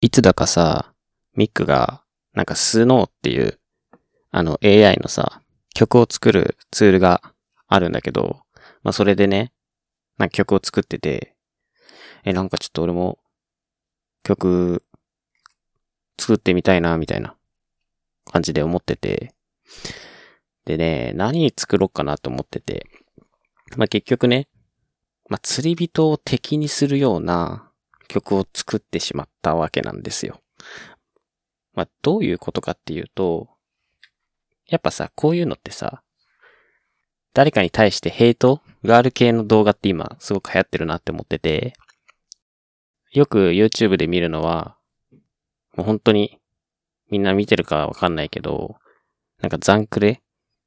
いつだかさ、ミックが、なんかスノーっていう、AI のさ、曲を作るツールがあるんだけど、まあそれでね、なんか曲を作ってて、なんかちょっと俺も曲作ってみたいな、みたいな感じで思ってて、でね、何作ろうかなと思ってて、まあ結局ね、まあ釣り人を敵にするような曲を作ってしまったわけなんですよ。まあどういうことかっていうと、やっぱさ、こういうのってさ、誰かに対してヘイトがある系の動画って今すごく流行ってるなって思ってて、よく YouTube で見るのは、もう本当にみんな見てるかわかんないけど、なんかザンクレ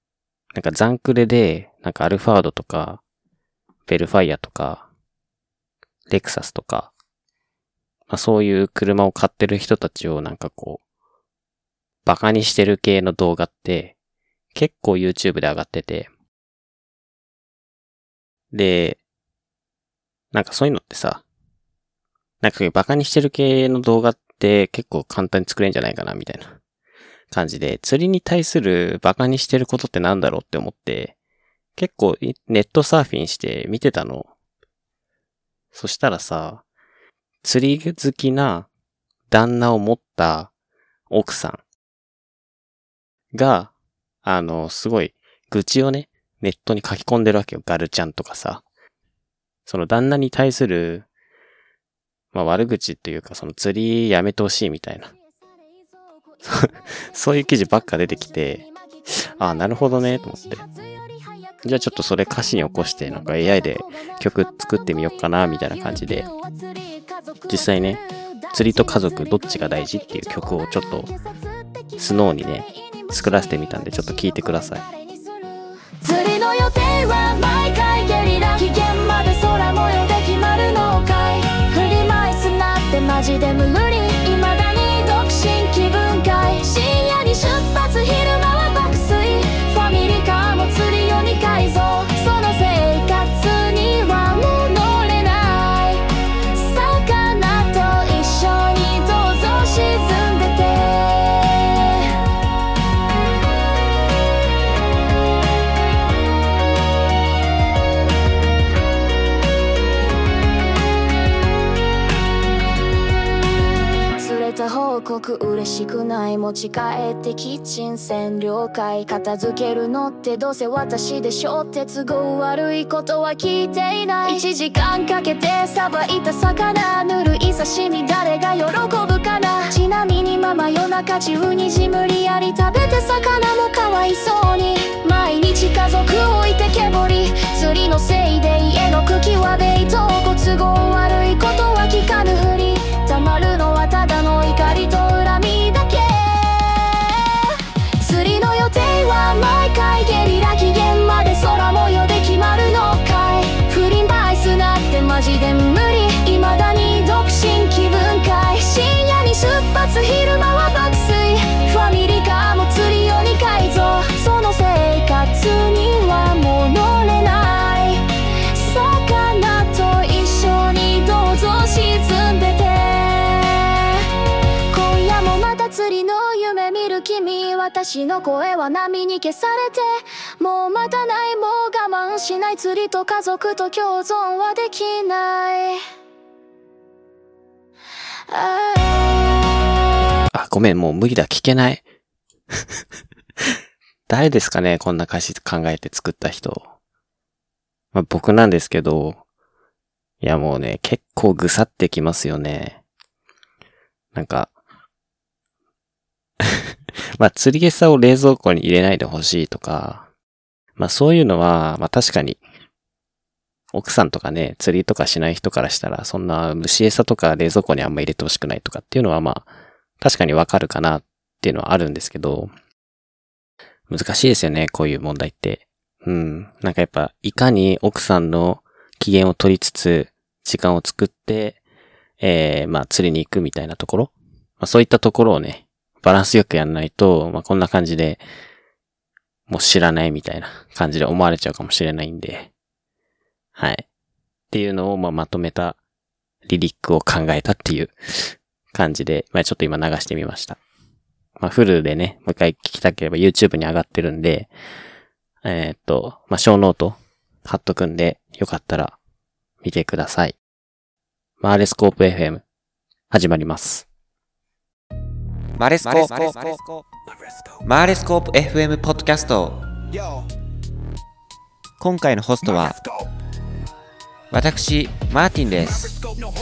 で、なんかアルファードとか、ベルファイアとか、レクサスとか、まあそういう車を買ってる人たちをなんかこう、バカにしてる系の動画って結構 YouTube で上がってて、で、なんかそういうのってさ、なんかバカにしてる系の動画って結構簡単に作れんじゃないかなみたいな感じで、釣りに対するバカにしてることってなんだろうって思って、結構ネットサーフィンして見てたの。そしたらさ、釣り好きな旦那を持った奥さんが、すごい愚痴をね、ネットに書き込んでるわけよ。ガルちゃんとかさ。その旦那に対する、まあ悪口っていうか、その釣りやめてほしいみたいな。そういう記事ばっか出てきて、ああ、なるほどね、と思って。じゃあちょっとそれ歌詞に起こして、なんか AI で曲作ってみようかな、みたいな感じで。実際ね、釣りと家族どっちが大事っていう曲をちょっと、スノーにね、作らせてみたんで、ちょっと聞いてください。 釣りの予定は毎回ゲリラ、期限まで空模様で決まるのかい。振り回すなってマジで無理、未だに独身気分かい。深夜に出発、昼間は爆睡、ファミリーカーも釣り用に改造。その生活にはもう乗れない。魚と一緒にどうぞ沈んでて。報告嬉しくない、持ち帰ってキッチン占領会。片付けるのってどうせ私でしょって都合悪いことは聞いていない。1時間かけてさばいた魚、ぬるい刺身誰が喜ぶかな。ちなみにママ夜中中にじ無理やり食べて魚もかわいそうに。毎日家族置いてけぼり、釣りのせいで家の茎はベイト。ご都合悪いことは聞かぬふり、たまるのはただの怒りと恨みだけ。釣りの予定は毎回ゲリラ、期限まで空模様で決まるのかい。振り回すなってマジで無理、未だに独身気分かい。深夜に出発、昼間は爆睡、ファミリーカーも釣り用に改造。その生活にはもう乗れない。魚と一緒にどうぞ沈んでて。釣りの夢見る君、私の声は波に消されて。もう待たない、もう我慢しない、釣りと家族と共存はできない。 ごめん、もう無理だ、聞けない。誰ですかね、こんな歌詞考えて作った人。まあ、僕なんですけど、いやもうね、結構ぐさってきますよね。なんか、まあ、釣り餌を冷蔵庫に入れないでほしいとか、まあそういうのは、まあ確かに、奥さんとかね、釣りとかしない人からしたら、そんな虫餌とか冷蔵庫にあんま入れてほしくないとかっていうのはまあ、確かにわかるかなっていうのはあるんですけど、難しいですよね、こういう問題って。なんかやっぱ、いかに奥さんの機嫌を取りつつ、時間を作って、まあ釣りに行くみたいなところ、まあそういったところをね、バランスよくやんないと、まあ、こんな感じで、もう知らないみたいな感じで思われちゃうかもしれないんで、はい。っていうのを、まとめたリリックを考えたっていう感じで、まあちょっと今流してみました。まあフルでね、もう一回聞きたければ YouTube に上がってるんで、まあ小ノート貼っとくんで、よかったら見てください。マーレスコープ FM 始まります。 マーレスコープ FM ポッドキャスト。今回のホストは私マーティンです。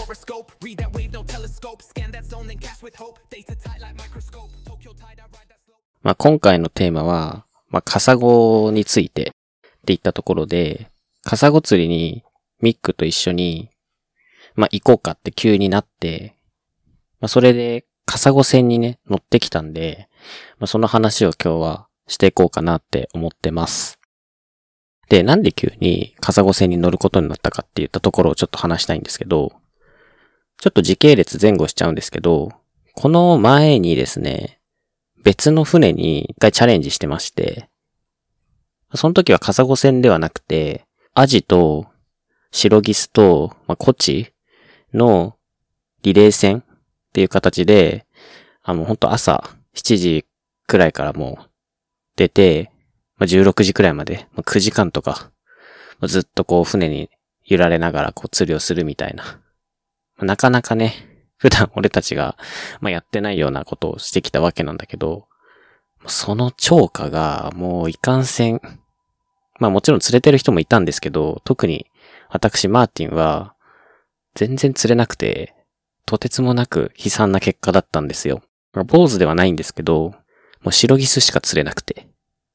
まあ今回のテーマは、まあカサゴについてっていったところで、カサゴ釣りにミックと一緒にまあ行こうかって急になって、まあそれでカサゴ船にね乗ってきたんで、まあその話を今日はしていこうかなって思ってます。で、なんで急にカサゴ船に乗ることになったかって言ったところをちょっと話したいんですけど、ちょっと時系列前後しちゃうんですけど、この前にですね、別の船に一回チャレンジしてまして、その時はカサゴ船ではなくて、アジとシロギスと、まあ、コチのリレー戦っていう形で、もうほんと朝7時くらいからもう出て、まあ、16時くらいまで、まあ、9時間とか、まあ、ずっとこう船に揺られながらこう釣りをするみたいな。まあ、なかなかね、普段俺たちが、まあ、やってないようなことをしてきたわけなんだけど、その超過がもういかんせん、まあもちろん釣れてる人もいたんですけど、特に私マーティンは全然釣れなくて、とてつもなく悲惨な結果だったんですよ。坊主ではないんですけど、もうシロギスしか釣れなくて。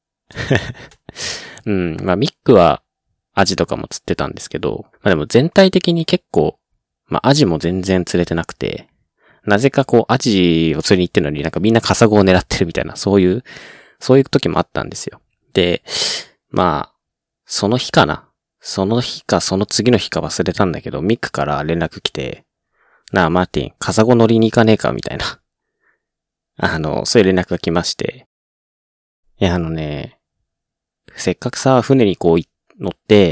うん、まあミックはアジとかも釣ってたんですけど、まあでも全体的に結構、まあアジも全然釣れてなくて、なぜかこうアジを釣りに行ってるのになんかみんなカサゴを狙ってるみたいな、そういう時もあったんですよ。で、まあ、その日かな。その日かその次の日か忘れたんだけど、ミックから連絡来て、なあマーティン、カサゴ乗りに行かねえかみたいな。そういう連絡が来まして。いやせっかくさ、船にこう乗って、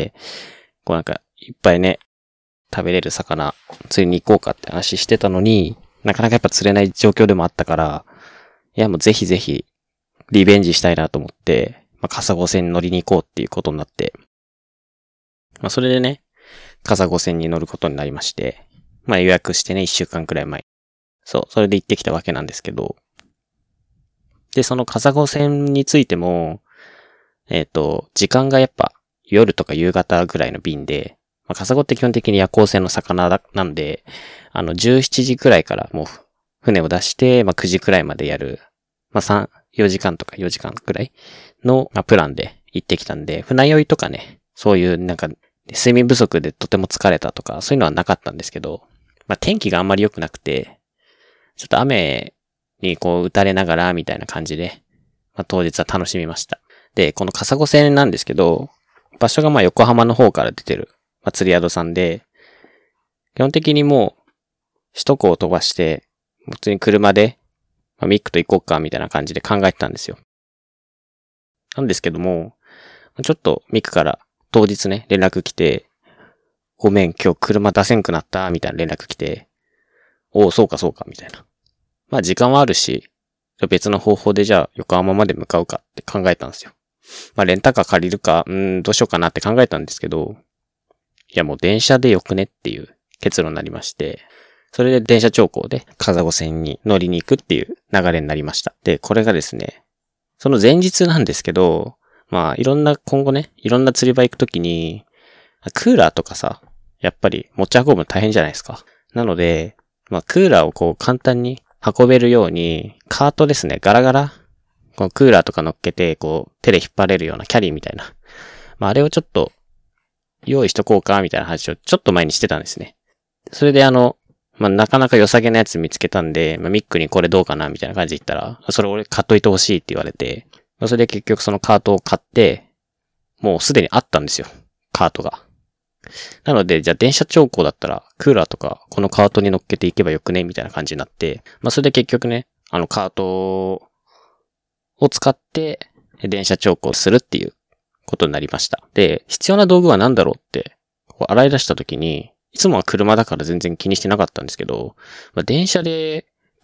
こうなんかいっぱいね、食べれる魚釣りに行こうかって話してたのに、なかなかやっぱ釣れない状況でもあったから、いやもうぜひぜひリベンジしたいなと思って、まあ、カサゴ船に乗りに行こうっていうことになって、まあそれでね、カサゴ船に乗ることになりまして、まあ予約してね、1週間くらい前。そう、それで行ってきたわけなんですけど、で、そのカサゴ船についても、時間がやっぱ夜とか夕方ぐらいの便で、まあ、カサゴって基本的に夜行性の魚なんで、17時くらいからもう船を出して、まあ、9時くらいまでやる、まあ、4時間とか4時間くらいの、まあ、プランで行ってきたんで、船酔いとかね、そういうなんか、睡眠不足でとても疲れたとか、そういうのはなかったんですけど、まあ、天気があんまり良くなくて、ちょっと雨にこう打たれながらみたいな感じで、まあ、当日は楽しみました。で、このカサゴ船なんですけど、場所がまあ横浜の方から出てる、まあ、釣り宿さんで、基本的にもう、首都高を飛ばして、普通に車で、まあ、ミックと行こうかみたいな感じで考えてたんですよ。なんですけども、ちょっとミックから当日ね、連絡来て、ごめん、今日車出せんくなった、みたいな連絡来て、おう、そうかそうか、みたいな。まあ時間はあるし、別の方法でじゃあ横浜まで向かうかって考えたんですよ。まあレンタカー借りるか、どうしようかなって考えたんですけど、いやもう電車でよくねっていう結論になりまして、それで電車長行でカサゴ船に乗りに行くっていう流れになりました。で、これがですね、その前日なんですけど、まあ今後ね、いろんな釣り場行くときに、クーラーとかさ、やっぱり持ち運ぶの大変じゃないですか。なので、まあクーラーをこう簡単に運べるように、カートですね、ガラガラ、このクーラーとか乗っけて、こう手で引っ張れるようなキャリーみたいな。まああれをちょっと用意しとこうかみたいな話をちょっと前にしてたんですね。それでまあなかなか良さげなやつ見つけたんで、まあミックにこれどうかなみたいな感じで言ったら、それ俺買っといてほしいって言われて、まあそれで結局そのカートを買って、もうすでにあったんですよ。カートが。なので、じゃあ電車長行だったら、クーラーとか、このカートに乗っけていけばよくねみたいな感じになって、まあそれで結局ね、カートを使って、電車長行するっていうことになりました。で、必要な道具は何だろうって、こう洗い出した時に、いつもは車だから全然気にしてなかったんですけど、まあ、電車で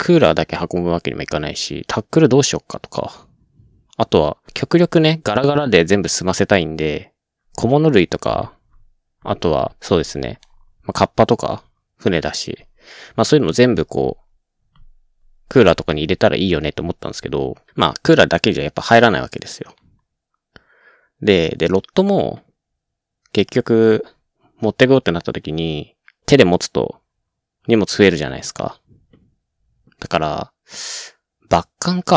クーラーだけ運ぶわけにもいかないし、タックルどうしよっかとか。あとは、極力ね、ガラガラで全部済ませたいんで、小物類とか、あとは、そうですね。カッパとか、船だし。そういうの全部クーラーとかに入れたらいいよねと思ったんですけど、クーラーだけじゃやっぱ入らないわけですよ。で、ロッドも、結局、持ってこうってなった時に、手で持つと、荷物増えるじゃないですか。だから、バッカン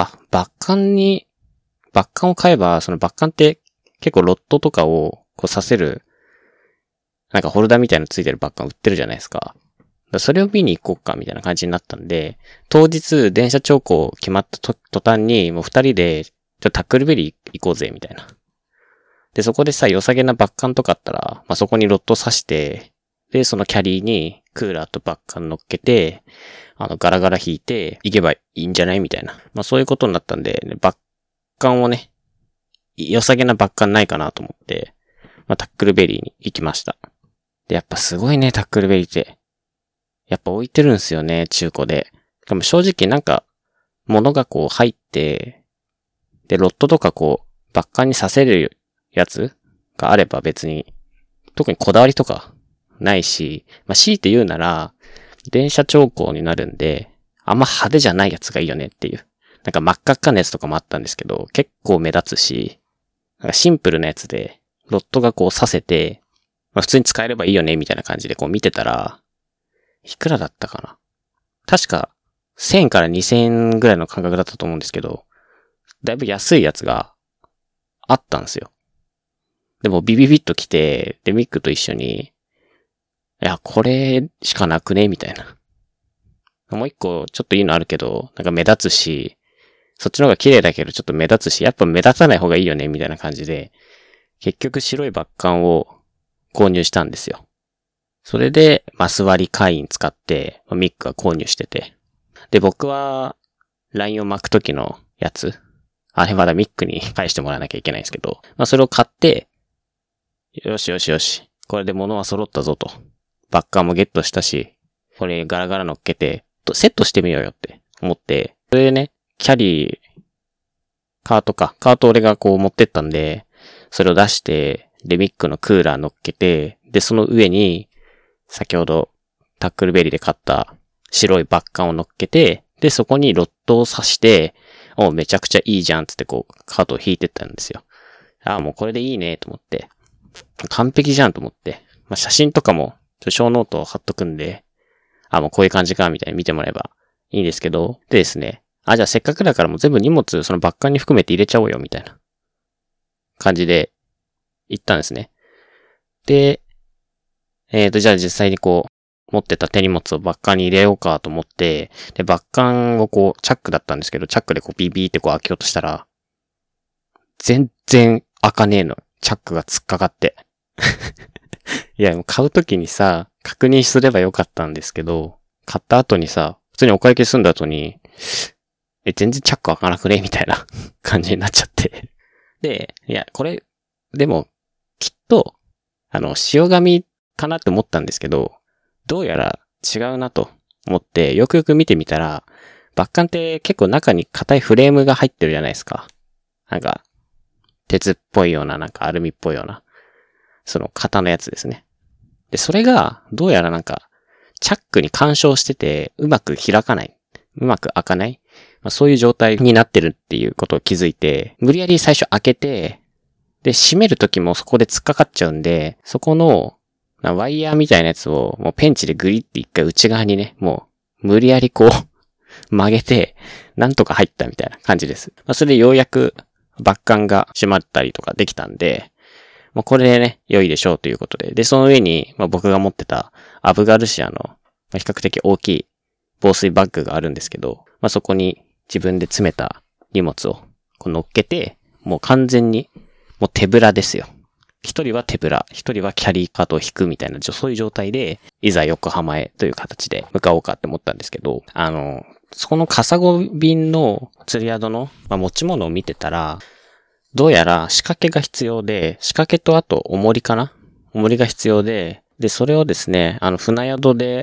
を買えば、そのバッカンって結構ロッドとかを刺せる、なんかホルダーみたいなのついてるバッカン売ってるじゃないですか。それを見に行こうかみたいな感じになったんで、当日電車兆候決まった途端にもう二人でタックルベリー行こうぜみたいな。で、そこでさ、良さげなバッカンとかあったら、そこにロッド刺して、で、そのキャリーにクーラーとバッカン乗っけて、ガラガラ引いて行けばいいんじゃないみたいな。そういうことになったんで、バッカンをね、良さげなバッカンないかなと思って、タックルベリーに行きました。で、やっぱすごいね、タックルベリーって。やっぱ置いてるんですよね、中古で。しかも正直なんか、物が入って、で、ロッドとかバッカンに刺せるやつがあれば別に、特にこだわりとかないし、強いて言うなら、電車兆候になるんで、あんま派手じゃないやつがいいよねっていう。なんか真っ赤っかなやつとかもあったんですけど、結構目立つし、なんかシンプルなやつで、ロッドが刺せて、普通に使えればいいよねみたいな感じで見てたら、いくらだったかな？確か、1000円から2000円ぐらいの感覚だったと思うんですけど、だいぶ安いやつがあったんですよ。でもビビビッと来て、で、ミックと一緒に、いや、これしかなくねみたいな。もう一個ちょっといいのあるけど、なんか目立つし、そっちの方が綺麗だけどちょっと目立つし、やっぱ目立たない方がいいよねみたいな感じで、結局白いバッカンを購入したんですよ。それで、マス割り会員使って、ミックが購入してて。で、僕は、ラインを巻くときのやつ。あれまだミックに返してもらわなきゃいけないんですけど、それを買って、よし。これで物は揃ったぞと。バッカーもゲットしたし、これガラガラ乗っけて、セットしてみようよって思って、それでね、キャリー、カート俺が持ってったんで、それを出して、で、ミックのクーラー乗っけて、で、その上に、先ほどタックルベリーで買った白いバッカンを乗っけて、で、そこにロッドを刺して、めちゃくちゃいいじゃんつってカートを引いてったんですよ。もうこれでいいねと思って。完璧じゃんと思って。写真とかも、小ノートを貼っとくんで、もうこういう感じかみたいに見てもらえばいいんですけど、でですね、じゃあせっかくだからもう全部荷物そのバッカンに含めて入れちゃおうよみたいな感じで行ったんですね。で、じゃあ実際に持ってた手荷物をバッカンに入れようかと思って、で、バッカンをチャックだったんですけど、チャックでビビーって開けようとしたら、全然開かねえの。チャックが突っかかって。いや、買うときにさ、確認すればよかったんですけど、買った後にさ、普通にお会計済んだ後に、全然チャック開かなくねみたいな感じになっちゃって。で、いや、これ、でも、きっと、塩紙かなって思ったんですけど、どうやら違うなと思って、よくよく見てみたら、バッカンって結構中に硬いフレームが入ってるじゃないですか。なんか、鉄っぽいような、なんかアルミっぽいような、その型のやつですね。で、それが、どうやらなんか、チャックに干渉してて、うまく開かない。うまく開かない。そういう状態になってるっていうことを気づいて、無理やり最初開けて、で、閉めるときもそこで突っかかっちゃうんで、そこの、ワイヤーみたいなやつを、もうペンチでグリって一回内側にね、もう、無理やり曲げて、なんとか入ったみたいな感じです。それでようやく、バッカンが閉まったりとかできたんで、もうこれでね、良いでしょうということで。で、その上に、僕が持ってたアブガルシアの、比較的大きい防水バッグがあるんですけど、そこに自分で詰めた荷物を乗っけて、もう完全に、もう手ぶらですよ。一人は手ぶら、一人はキャリーカートを引くみたいな、そういう状態で、いざ横浜へという形で向かおうかって思ったんですけど、そこのカサゴ便の釣り宿の、持ち物を見てたら、どうやら仕掛けが必要で、仕掛けとあと重りかな？重りが必要で、で、それをですね、船宿で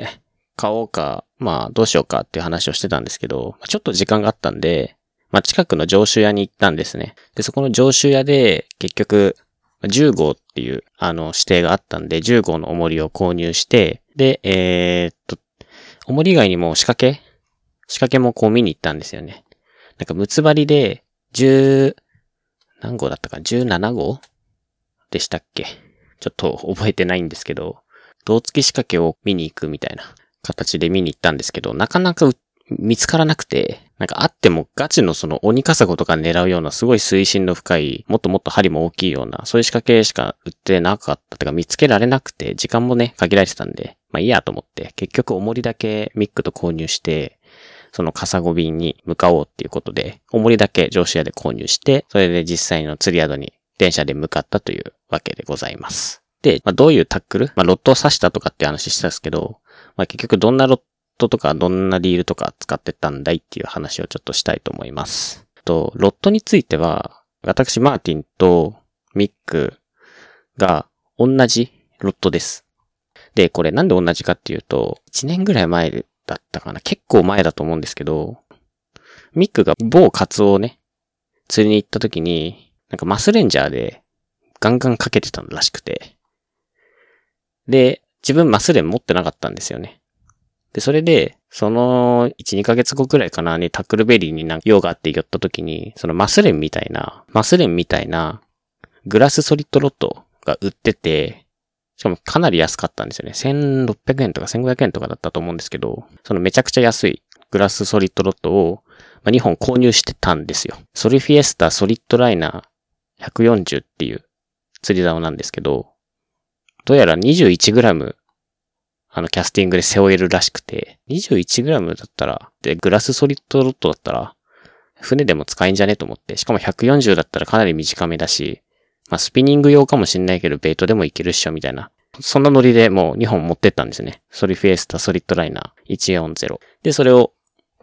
買おうか、まあどうしようかっていう話をしてたんですけど、ちょっと時間があったんで、まあ近くの上州屋に行ったんですね。で、そこの上州屋で結局10号っていう指定があったんで、10号の重りを購入して、で、重り以外にも仕掛けもこう見に行ったんですよね。なんか、むつばりで、何号だったかな ?17 号でしたっけ？ちょっと覚えてないんですけど、胴付き仕掛けを見に行くみたいな形で見に行ったんですけど、なかなか見つからなくて、なんかあってもガチのその鬼カサゴとか狙うようなすごい水深の深い、もっともっと針も大きいような、そういう仕掛けしか売ってなかったとか見つけられなくて、時間もね、限られてたんで、まあいいやと思って、結局重りだけミックと購入して、そのカサゴ便に向かおうっていうことで、重りだけ上州屋で購入して、それで実際の釣り宿に電車で向かったというわけでございます。で、まあどういうタックル？まあロットを刺したとかっていう話してたんですけど、まあ結局どんなロットとかどんなリールとか使ってたんだいっていう話をちょっとしたいと思います。ロットについては、私マーティンとミックが同じロットです。で、これなんで同じかっていうと、1年ぐらい前だったかな。結構前だと思うんですけど、ミックが某カツオをね、釣りに行った時に、なんかマスレンジャーでガンガンかけてたらしくて。で、自分マスレン持ってなかったんですよね。で、それで、その1、2ヶ月後くらいかなにタックルベリーになんか用があって寄った時に、そのマスレンみたいなグラスソリッドロットが売ってて、しかもかなり安かったんですよね。1600円とか1500円とかだったと思うんですけど、そのめちゃくちゃ安いグラスソリッドロットを2本購入してたんですよ。ソリフィエスタソリッドライナー140っていう釣り竿なんですけど、どうやら 21g キャスティングで背負えるらしくて、21g だったら、で、グラスソリッドロットだったら、船でも使えんじゃねと思って、しかも140だったらかなり短めだし、まあ、スピニング用かもしんないけど、ベイトでもいけるっしょ、みたいな。そんなノリでもう2本持ってったんですね。ソリフィエスタソリッドライナー140。で、それを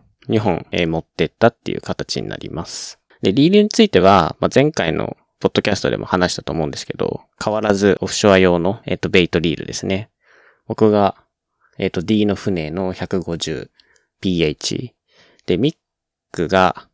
2本持ってったっていう形になります。で、リールについては、まあ、前回のポッドキャストでも話したと思うんですけど、変わらずオフショア用の、ベイトリールですね。僕が、D の船の 150ph。で、ミックが、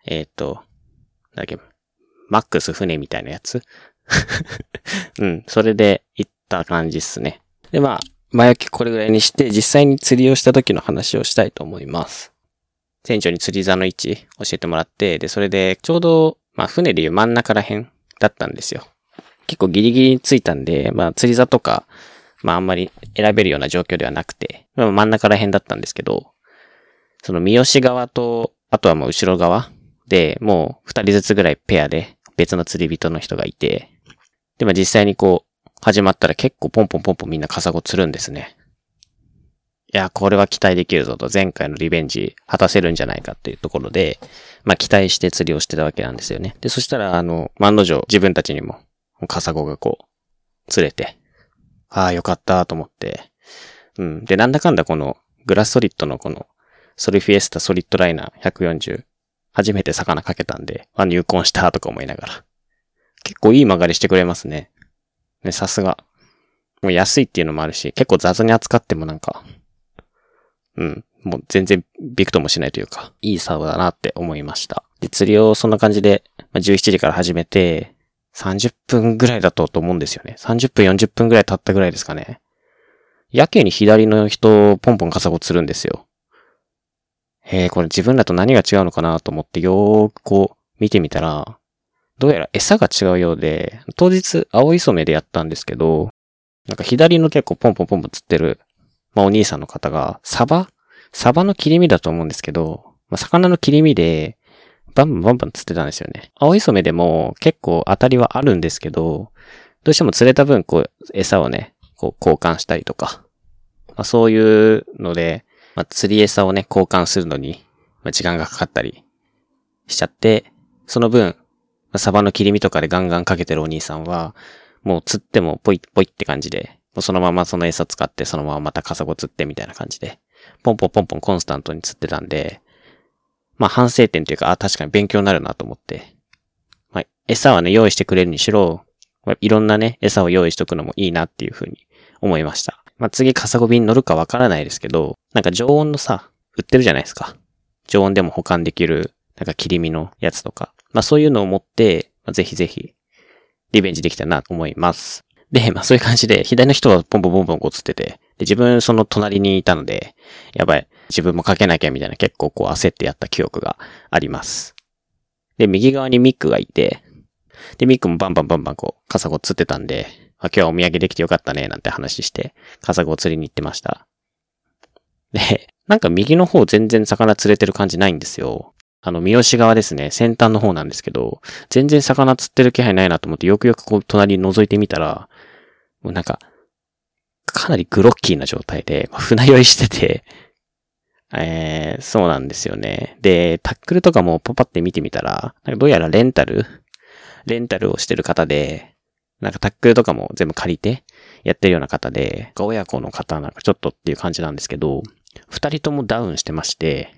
マックス船みたいなやつうん、それで行った感じっすね。で、まあ、前置きこれぐらいにして、実際に釣りをした時の話をしたいと思います。船長に釣り竿の位置教えてもらって、で、それでちょうど、まあ、船でいう真ん中ら辺だったんですよ。結構ギリギリについたんで、まあ、釣り竿とか、まあ、あんまり選べるような状況ではなくて、まあ、真ん中ら辺だったんですけど、その三好側と、あとはもう後ろ側で、もう2人ずつぐらいペアで別の釣り人の人がいて、で、まあ、実際にこう、始まったら結構ポンポンポンポンみんなカサゴ釣るんですね。いや、これは期待できるぞと、前回のリベンジ果たせるんじゃないかっていうところで、まあ、期待して釣りをしてたわけなんですよね。で、そしたら、案の定自分たちにもカサゴがこう、釣れて、ああ、よかったと思って。うん。で、なんだかんだこの、グラスソリッドのこの、ソリフィエスタソリッドライナー140、初めて魚かけたんで、入魂したとか思いながら。結構いい曲がりしてくれますね。ね、さすが。もう安いっていうのもあるし、結構雑に扱ってもなんか、うん。もう全然びくともしないというか、いい竿だなって思いました。で、釣りをそんな感じで、17時から始めて、30分ぐらいだと思うんですよね。30分40分ぐらい経ったぐらいですかね。やけに左の人、ポンポンカサゴ釣るんですよ。これ自分らと何が違うのかなと思ってよーくこう見てみたら、どうやら餌が違うようで、当日青磯目でやったんですけど、なんか左の結構ポンポンポンポン釣ってる、まあお兄さんの方が、サバの切り身だと思うんですけど、まあ魚の切り身で、バンバンバンバン釣ってたんですよね。青磯目でも結構当たりはあるんですけど、どうしても釣れた分こう餌をね、こう交換したりとか、まあそういうので、まあ釣り餌をね、交換するのに、まあ時間がかかったりしちゃって、その分、まあ、サバの切り身とかでガンガンかけてるお兄さんは、もう釣ってもポイポイって感じで、もうそのままその餌使ってそのまままたカサゴ釣ってみたいな感じで、ポンポンポンポンコンスタントに釣ってたんで、まあ反省点というか、確かに勉強になるなと思って。まあ餌はね、用意してくれるにしろ、まあ、いろんなね、餌を用意しとくのもいいなっていうふうに思いました。 まあ、次カサゴ便乗るかわからないですけど、なんか常温のさ、売ってるじゃないですか。常温でも保管できる、なんか切り身のやつとか。まあそういうのを持って、まあ、ぜひぜひ、リベンジできたらなと思います。で、まあそういう感じで、左の人はボンボンボンボンこう釣ってて、で、自分その隣にいたので、やばい、自分もかけなきゃみたいな結構こう焦ってやった記憶があります。で、右側にミックがいて、で、ミックもバンバンバンバンこう、カサゴ釣ってたんで、今日はお土産できてよかったね、なんて話して、カサゴを釣りに行ってました。で、なんか右の方全然魚釣れてる感じないんですよ。三好側ですね、先端の方なんですけど、全然魚釣ってる気配ないなと思ってよくよくこう隣に覗いてみたら、もうなんか、かなりグロッキーな状態で、船酔いしてて、そうなんですよね。で、タックルとかもポパって見てみたら、なんかどうやらレンタルをしてる方で、なんかタックルとかも全部借りてやってるような方で、親子の方なんかちょっとっていう感じなんですけど、二人ともダウンしてまして、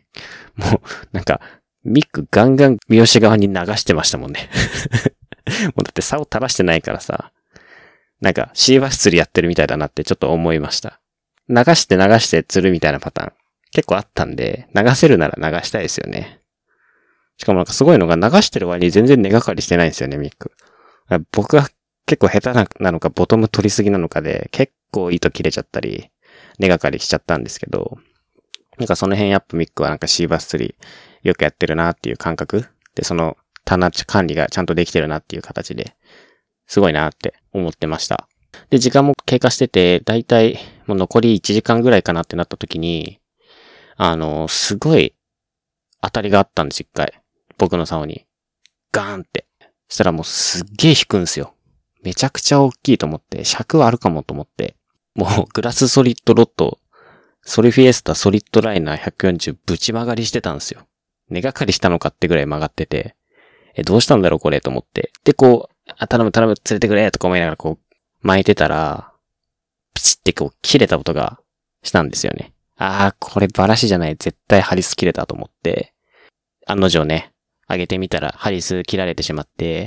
もうなんかミックガンガン三好側に流してましたもんね。もうだって竿垂らしてないからさ、なんかシーバス釣りやってるみたいだなってちょっと思いました。流して釣るみたいなパターン結構あったんで、流せるなら流したいですよね。しかもなんかすごいのが流してる割に全然根がかりしてないんですよね、ミック。僕は結構下手なのかボトム取りすぎなのかで結構糸切れちゃったり根がかりしちゃったんですけど、なんかその辺やっぱミックはなんかシーバス釣りよくやってるなっていう感覚で、その棚管理がちゃんとできてるなっていう形ですごいなって思ってました。で、時間も経過してて、だいたいもう残り1時間ぐらいかなってなった時に、すごい当たりがあったんです、一回。僕の竿に。ガーンって。そしたらもうすっげー引くんですよ。めちゃくちゃ大きいと思って、尺はあるかもと思って、もうグラスソリッドロッド、ソリフィエスタソリッドライナー140ぶち曲がりしてたんですよ。根がかりしたのかってぐらい曲がってて、どうしたんだろうこれと思って。で、こう、頼む、連れてくれとか思いながらこう、巻いてたら、プチってこう、切れた音がしたんですよね。これバラシじゃない。絶対ハリス切れたと思って、案の定ね、上げてみたらハリス切られてしまって、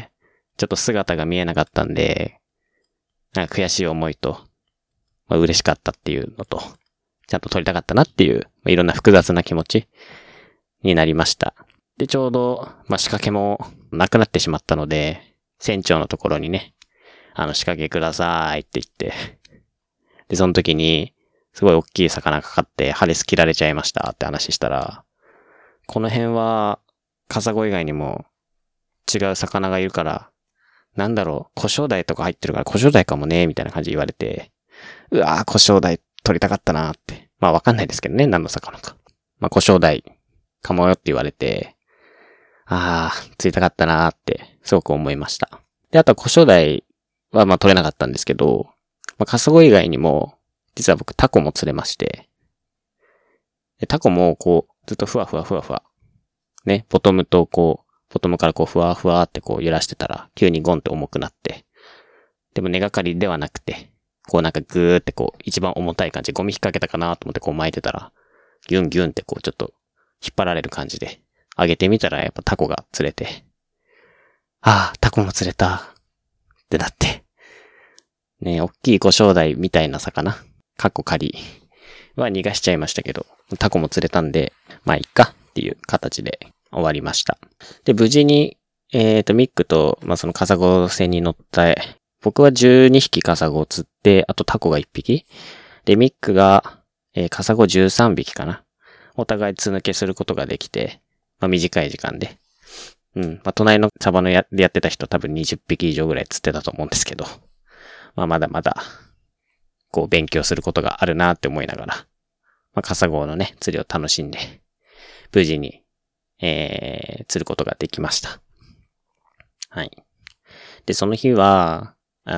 ちょっと姿が見えなかったんで、なんか悔しい思いと、嬉しかったっていうのと、ちゃんと撮りたかったなっていう、いろんな複雑な気持ちになりました。で、ちょうど、仕掛けもなくなってしまったので、船長のところにね、仕掛けくださいって言って、で、その時に、すごい大きい魚かかって、ハリス切られちゃいましたって話したら、この辺は、カサゴ以外にも違う魚がいるから、なんだろう、コショウダイとか入ってるからコショウダイかもね、みたいな感じで言われて、うわー、コショウダイ取りたかったなーって。わかんないですけどね、何の魚か。コショウダイかもよって言われて、釣りたかったなーって、すごく思いました。で、あとはコショウダイは取れなかったんですけど、カサゴ以外にも、実は僕タコも釣れまして、でタコもこう、ずっとふわふわ。ね、ボトムからこうふわふわってこう揺らしてたら、急にゴンって重くなって、でも根がかりではなくて、こうなんかぐーってこう、一番重たい感じ、ゴミ引っ掛けたかなと思ってこう巻いてたら、ギュンギュンってこうちょっと引っ張られる感じで、上げてみたらやっぱタコが釣れて、タコも釣れたってなって、ね、大きいコショウダイみたいな魚、カッコ仮は逃がしちゃいましたけど、タコも釣れたんで、いっかっていう形で終わりました。で、無事に、ミックと、そのカサゴ船に乗った、僕は12匹カサゴを釣って、あとタコが1匹。で、ミックが、カサゴ13匹かな。お互い津抜けすることができて、短い時間で。隣のサバのでやってた人多分20匹以上ぐらい釣ってたと思うんですけど、まだまだ、こう勉強することがあるなって思いながら、カサゴのね、釣りを楽しんで、無事に、釣ることができました。はい。で、その日は、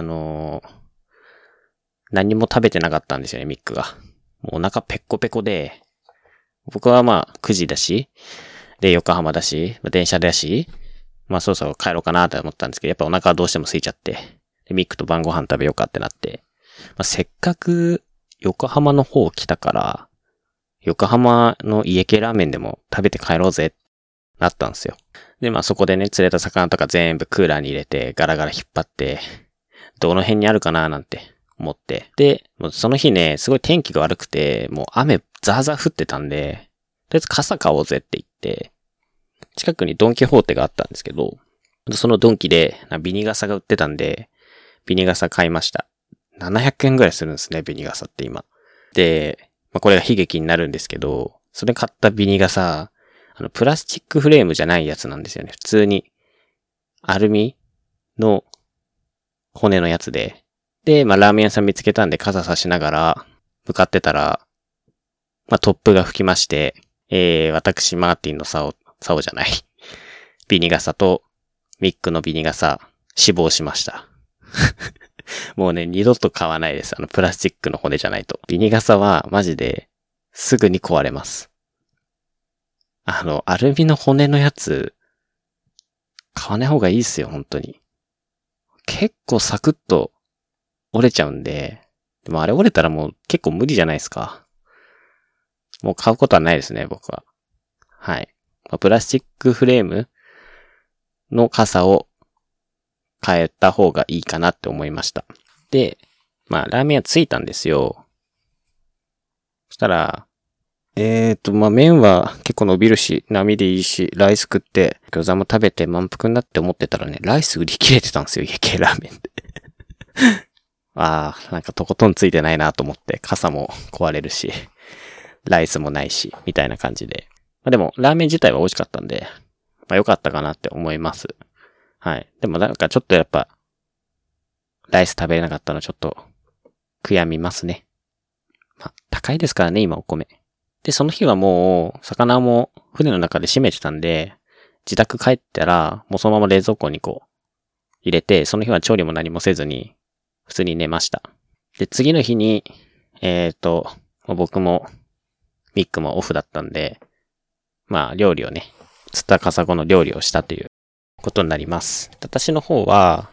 何も食べてなかったんですよね、ミックが。もうお腹ペッコペコで、僕は9時だし、で、横浜だし、電車だし、そろそろ帰ろうかなと思ったんですけど、やっぱお腹はどうしても空いちゃって、でミックと晩ご飯食べようかってなって、せっかく横浜の方来たから、横浜の家系ラーメンでも食べて帰ろうぜってなったんですよ。で、そこでね、釣れた魚とか全部クーラーに入れてガラガラ引っ張って、どの辺にあるかななんて思って。で、もうその日ね、すごい天気が悪くて、もう雨ザーザー降ってたんで、とりあえず傘買おうぜって言って、近くにドンキホーテがあったんですけど、そのドンキでビニ傘が売ってたんで、ビニ傘買いました。700円ぐらいするんですね、ビニ傘って今。で、これが悲劇になるんですけど、それ買ったビニ傘、プラスチックフレームじゃないやつなんですよね。普通に、アルミの骨のやつで。で、ラーメン屋さん見つけたんで傘差しながら向かってたら、突風が吹きまして、私、マーティンの竿じゃない。ビニ傘と、ミックのビニ傘、死亡しました。もうね、二度と買わないです。プラスチックの骨じゃないと。ビニ傘は、マジで、すぐに壊れます。アルミの骨のやつ、買わない方がいいっすよ、本当に。結構サクッと折れちゃうんで、でもあれ折れたらもう結構無理じゃないですか。もう買うことはないですね、僕は。はい。プラスチックフレームの傘を変えた方がいいかなって思いました。で、ラーメン屋着いたんですよ。そしたら、麺は結構伸びるし、波でいいし、ライス食って、餃子も食べて満腹になって思ってたらね、ライス売り切れてたんですよ、家系ラーメンって。なんかとことんついてないなと思って、傘も壊れるし、ライスもないし、みたいな感じで。でも、ラーメン自体は美味しかったんで、良かったかなって思います。はい。でもなんかちょっとやっぱ、ライス食べれなかったのちょっと、悔やみますね。高いですからね、今お米。で、その日はもう、魚も船の中で閉めてたんで、自宅帰ったら、もうそのまま冷蔵庫に入れて、その日は調理も何もせずに、普通に寝ました。で、次の日に、僕も、ミックもオフだったんで、料理をね、釣ったカサゴの料理をしたということになります。私の方は、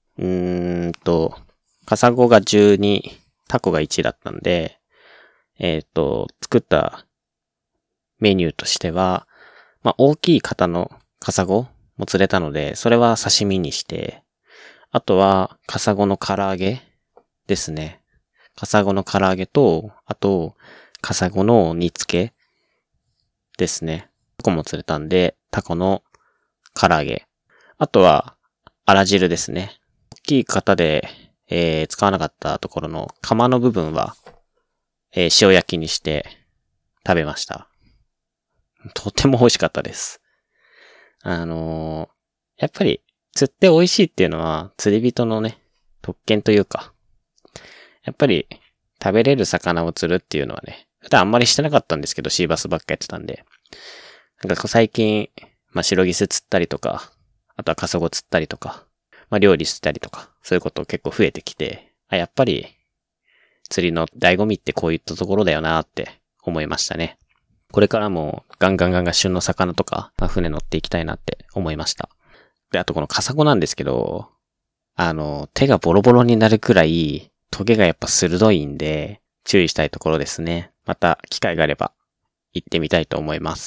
カサゴが12、タコが1だったんで、作ったメニューとしては、大きい型のカサゴも釣れたので、それは刺身にして、あとはカサゴの唐揚げですね。カサゴの唐揚げと、あと、カサゴの煮付けですね。タコも釣れたんで、タコの唐揚げ。あとは、あら汁ですね。大きい型で、使わなかったところの釜の部分は、塩焼きにして食べました。とても美味しかったです。やっぱり釣って美味しいっていうのは釣り人のね、特権というか、やっぱり食べれる魚を釣るっていうのはね、普段あんまりしてなかったんですけど、シーバスばっかやってたんで、なんか最近、白ギス釣ったりとか、あとはカサゴ釣ったりとか、料理したりとか、そういうこと結構増えてきて、やっぱり釣りの醍醐味ってこういったところだよなって思いましたね。これからもガンガン旬の魚とか、船乗っていきたいなって思いました。で、あとこのカサゴなんですけど、手がボロボロになるくらい、トゲがやっぱ鋭いんで、注意したいところですね。また機会があれば行ってみたいと思います。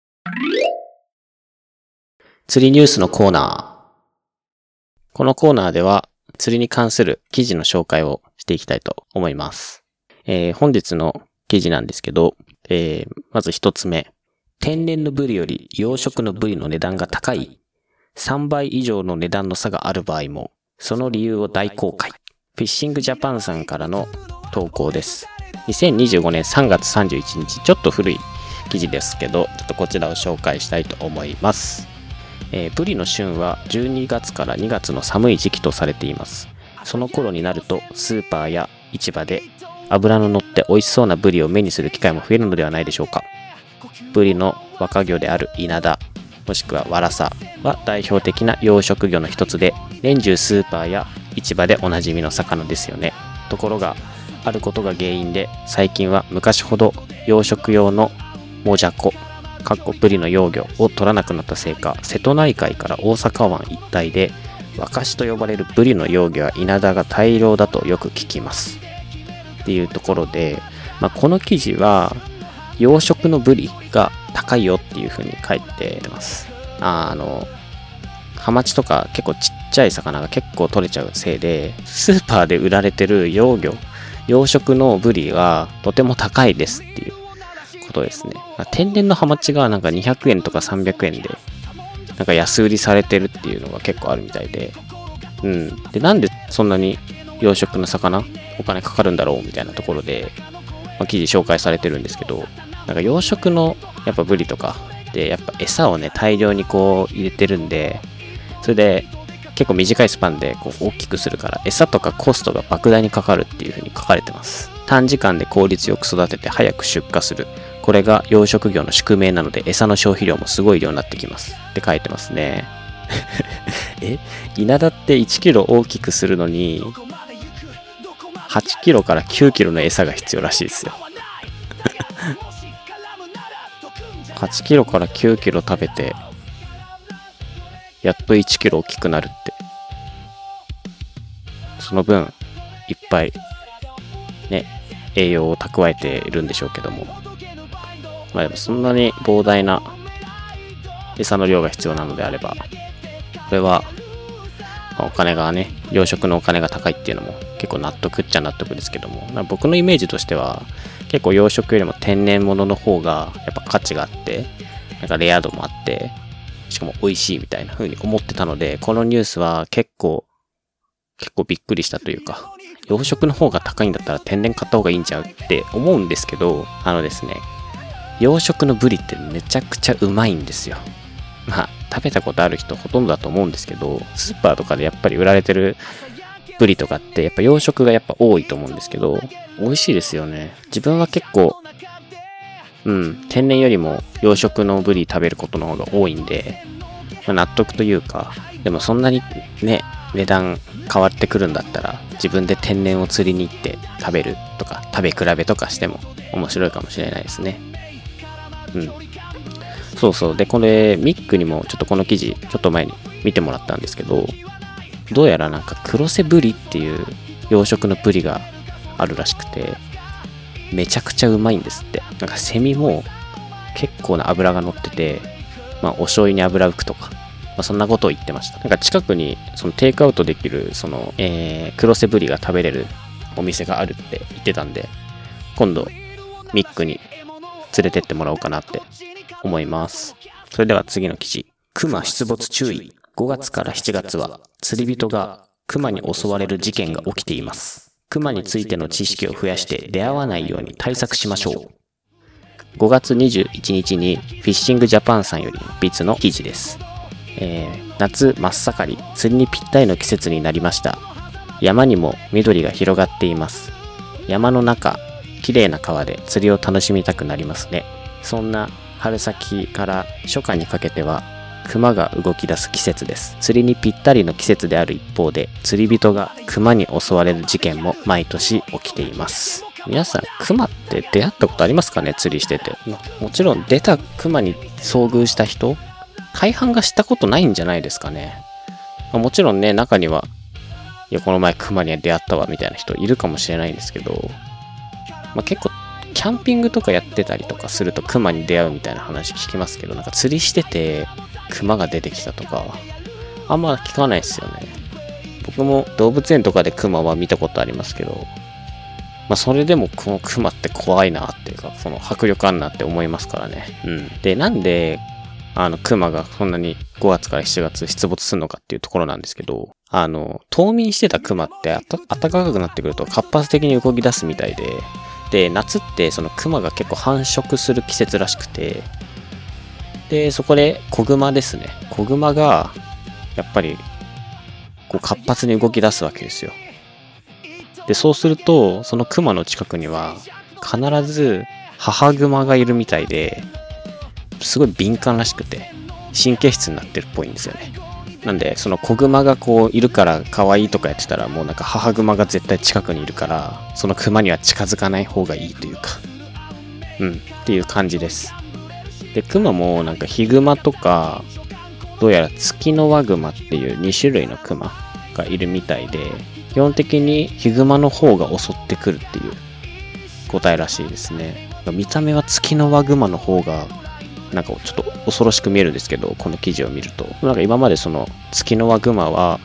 釣りニュースのコーナー。このコーナーでは釣りに関する記事の紹介をしていきたいと思います。本日の記事なんですけど、まず一つ目。天然のブリより養殖のブリの値段が高い。3倍以上の値段の差がある場合も、その理由を大公開。フィッシングジャパンさんからの投稿です。2025年3月31日、ちょっと古い記事ですけど、ちょっとこちらを紹介したいと思います。ブリの旬は12月から2月の寒い時期とされています。その頃になるとスーパーや市場で脂の乗って美味しそうなブリを目にする機会も増えるのではないでしょうか。ブリの若魚であるイナダ、もしくはワラサは代表的な養殖魚の一つで、年中スーパーや市場でおなじみの魚ですよね。ところが、あることが原因で最近は昔ほど養殖用のモジャコ、ブリの幼魚を取らなくなったせいか、瀬戸内海から大阪湾一帯で若しと呼ばれるブリの幼魚やイナダが大量だとよく聞きますっていうところで、この記事は養殖のブリが高いよっていう風に書いてます。ハマチとか結構ちっちゃい魚が結構取れちゃうせいで、スーパーで売られてる養殖のブリがとても高いですっていうことですね。天然のハマチがなんか200円とか300円でなんか安売りされてるっていうのが結構あるみたいで、で、なんでそんなに養殖の魚お金かかるんだろうみたいなところで、記事紹介されてるんですけど、なんか養殖のやっぱブリとかでやっぱ餌をね大量にこう入れてるんで、それで結構短いスパンでこう大きくするから餌とかコストが莫大にかかるっていう風に書かれてます。短時間で効率よく育てて早く出荷する、これが養殖業の宿命なので餌の消費量もすごい量になってきますって書いてますね。稲田って1キロ大きくするのに8キロから9キロの餌が必要らしいですよ。8キロから9キロ食べてやっと1キロ大きくなるって、その分いっぱいね栄養を蓄えているんでしょうけども、でもそんなに膨大な餌の量が必要なのであれば、これはお金がね、養殖のお金が高いっていうのも結構納得っちゃ納得ですけども、僕のイメージとしては結構養殖よりも天然物の方がやっぱ価値があって、なんかレア度もあって、しかも美味しいみたいな風に思ってたので、このニュースは結構びっくりしたというか、養殖の方が高いんだったら天然買った方がいいんちゃうって思うんですけど、ですね、養殖のブリってめちゃくちゃうまいんですよ。食べたことある人ほとんどだと思うんですけど、スーパーとかでやっぱり売られてるブリとかってやっぱ養殖がやっぱ多いと思うんですけど、美味しいですよね。自分は結構天然よりも養殖のブリ食べることの方が多いんで、納得というか、でもそんなにね値段変わってくるんだったら自分で天然を釣りに行って食べるとか食べ比べとかしても面白いかもしれないですね。そうで、これミックにもちょっとこの記事ちょっと前に見てもらったんですけど、どうやらなんか黒瀬ブリっていう養殖のブリがあるらしくて、めちゃくちゃうまいんですって。なんかセミも結構な脂が乗ってて、お醤油に油浮くとか、そんなことを言ってました。なんか近くにそのテイクアウトできるその、黒瀬ブリが食べれるお店があるって言ってたんで、今度ミックに連れてってもらおうかなって思います。それでは次の記事。クマ出没注意。5月から7月は釣り人がクマに襲われる事件が起きています。クマについての知識を増やして出会わないように対策しましょう。5月21日にフィッシングジャパンさんより別の記事です。夏真っ盛り、釣りにぴったりの季節になりました。山にも緑が広がっています。山の中、綺麗な川で釣りを楽しみたくなりますね。そんな春先から初夏にかけては熊が動き出す季節です。釣りにぴったりの季節である一方で、釣り人が熊に襲われる事件も毎年起きています。皆さん、熊って出会ったことありますかね？釣りしてて。もちろん出た熊に遭遇した人、大半がしたことないんじゃないですかね。もちろんね、中には、いや、この前熊に出会ったわみたいな人いるかもしれないんですけど、結構キャンピングとかやってたりとかすると熊に出会うみたいな話聞きますけど、なんか釣りしてて熊が出てきたとかあんま聞かないですよね。僕も動物園とかで熊は見たことありますけど、それでもこの熊って怖いなっていうか、その迫力あんなって思いますからね。で、なんで熊がそんなに5月から7月出没するのかっていうところなんですけど、冬眠してた熊って暖かくなってくると活発的に動き出すみたいで、夏ってその熊が結構繁殖する季節らしくて、で、そこで子熊ですね。子熊がやっぱりこう活発に動き出すわけですよ。で、そうするとその熊の近くには必ず母熊がいるみたいで、すごい敏感らしくて神経質になってるっぽいんですよね。なんでその子熊がこういるから可愛いとかやってたら、もうなんか母熊が絶対近くにいるから、その熊には近づかない方がいいというか、っていう感じです。で、熊もなんかヒグマとか、どうやらツキノワグマっていう2種類の熊がいるみたいで、基本的にヒグマの方が襲ってくるっていう答えらしいですね。見た目はツキノワグマの方がなんかちょっと恐ろしく見えるんですけど、この記事を見るとなんか今までそのツキノワグマは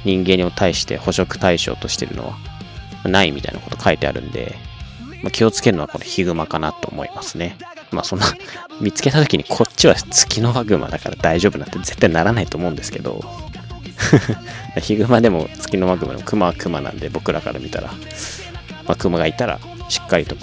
人間に対して捕食対象としてるのはないみたいなこと書いてあるんで、気をつけるのはこれヒグマかなと思いますね。そんな見つけた時にこっちはツキノワグマだから大丈夫なんて絶対ならないと思うんですけどヒグマでもツキノワグマでもクマはクマなんで、僕らから見たらクマがいたらしっかりと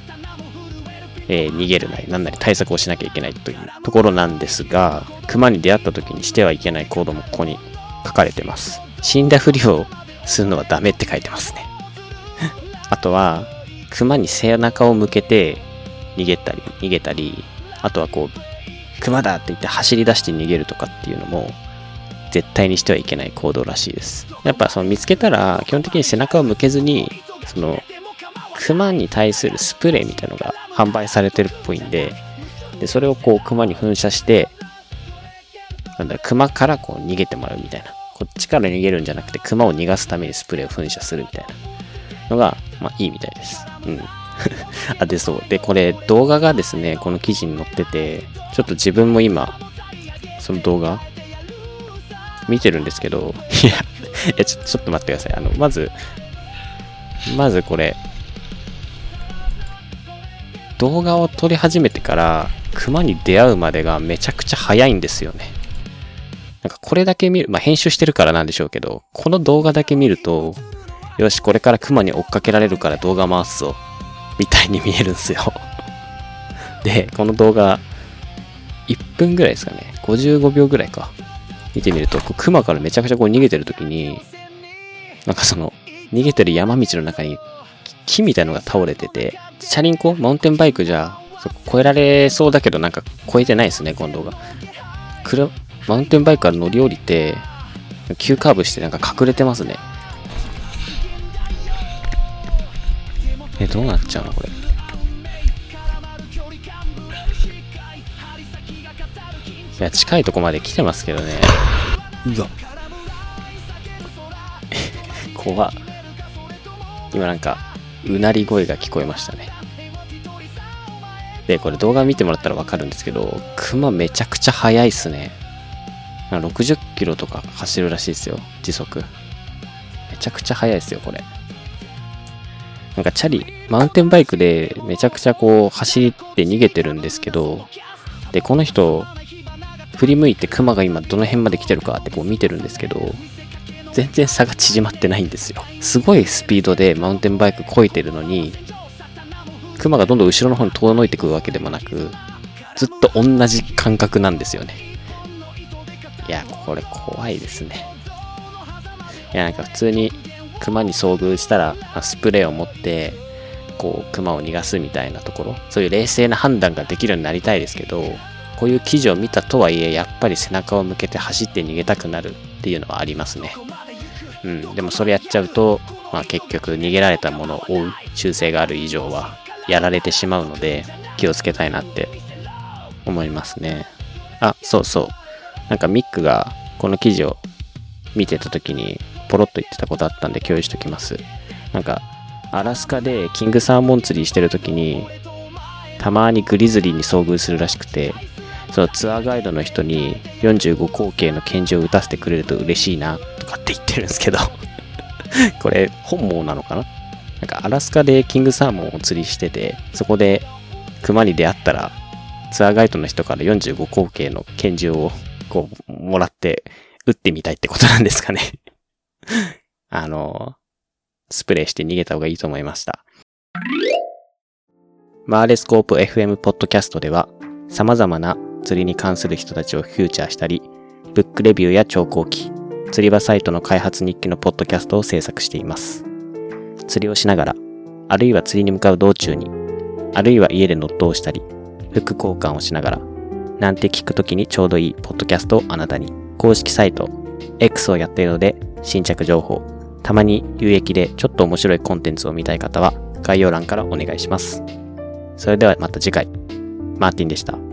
逃げるなりなんなり対策をしなきゃいけないというところなんですが、クマに出会った時にしてはいけない行動もここに書かれてます。死んだふりをするのはダメって書いてますねあとはクマに背中を向けて逃げたり、あとはクマだって言って走り出して逃げるとかっていうのも絶対にしてはいけない行動らしいです。やっぱ見つけたら基本的に背中を向けずにクマに対するスプレーみたいなのが販売されてるっぽいんで、それをクマに噴射してクマから逃げてもらうみたいな、こっちから逃げるんじゃなくてクマを逃がすためにスプレーを噴射するみたいなのがいいみたいです。でこれ動画がですね、この記事に載ってて、ちょっと自分も今その動画見てるんですけど、ちょっと待ってください。まずこれ動画を撮り始めてからクマに出会うまでがめちゃくちゃ早いんですよね。これだけ見る、編集してるからなんでしょうけど、この動画だけ見ると、よしこれからクマに追っかけられるから動画回すぞみたいに見えるんですよでこの動画1分ぐらいですかね、55秒ぐらいか見てみると、クマからめちゃくちゃ逃げてる時に逃げてる山道の中に木みたいのが倒れてて、チャリンコマウンテンバイクじゃ越えられそうだけど越えてないですね、この動画。マウンテンバイクから乗り降りて急カーブして隠れてますね。どうなっちゃうのこれ。いや近いとこまで来てますけどね。うわ怖っ。今うなり声が聞こえましたね。でこれ動画見てもらったらわかるんですけど、クマめちゃくちゃ速いっすね。60キロとか走るらしいですよ、時速。めちゃくちゃ速いですよこれ。マウンテンバイクでめちゃくちゃ走って逃げてるんですけど、でこの人振り向いてクマが今どの辺まで来てるかって見てるんですけど、全然差が縮まってないんですよ。すごいスピードでマウンテンバイク漕いてるのに、クマがどんどん後ろの方に遠のいてくるわけでもなく、ずっと同じ感覚なんですよね。いやこれ怖いですね。いや普通にクマに遭遇したらスプレーを持ってクマを逃がすみたいなところ、そういう冷静な判断ができるようになりたいですけど、こういう記事を見たとはいえやっぱり背中を向けて走って逃げたくなるっていうのはありますね。でもそれやっちゃうと結局逃げられたものを追う習性がある以上はやられてしまうので、気をつけたいなって思いますね。そうミックがこの記事を見てた時にポロッと言ってたことあったんで共有しときます。アラスカでキングサーモン釣りしてる時にたまにグリズリーに遭遇するらしくて、そのツアーガイドの人に45口径の拳銃を撃たせてくれると嬉しいなとかって言ってるんですけどこれ本望なのかな。アラスカでキングサーモンを釣りしてて、そこでクマに出会ったらツアーガイドの人から45口径の拳銃をもらって撃ってみたいってことなんですかねスプレーして逃げた方がいいと思いました。マーレスコープ FM ポッドキャストでは様々な釣りに関する人たちをフューチャーしたり、ブックレビューや聴講記、釣り場サイトの開発日記のポッドキャストを制作しています。釣りをしながら、あるいは釣りに向かう道中に、あるいは家でノットをしたり、服交換をしながら、なんて聞くときにちょうどいいポッドキャストをあなたに。公式サイト X をやっているので、新着情報、たまに有益でちょっと面白いコンテンツを見たい方は概要欄からお願いします。それではまた次回。マーティンでした。